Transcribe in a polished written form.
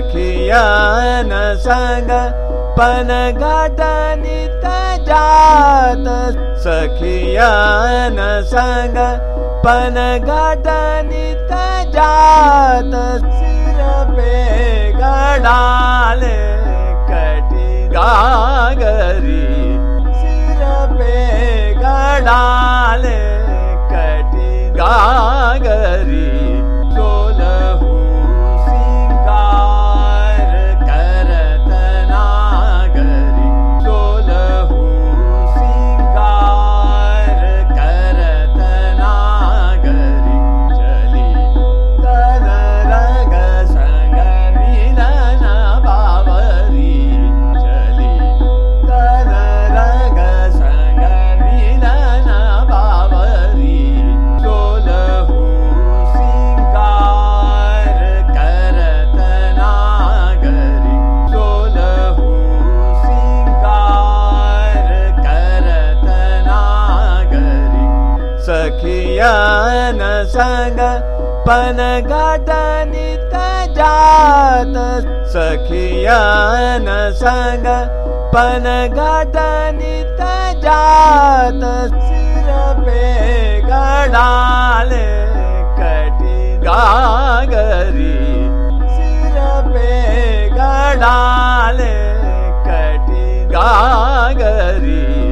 सखियन संग पन घाट नित जात सखियन संग पन घाट नित जात सिर पे गड़ाले कटी गागरी सिर पे गड़ाले कटी गागरी सोलहु सिंगार करत नागरी सोलहु सिंगार करत नागरी चली तन रंग संग मिलन बावरी चली तन रंग संग मिलन बावरी सोलहु सिंगार करत नागरी सोलहु सिंगार करत नागरी सखियन संग पन घाट नित जात सखियन संग पन घाट नित जात सिर पे गड़ाले कटी गागरी सिर पे गड़ाले कटी गागरी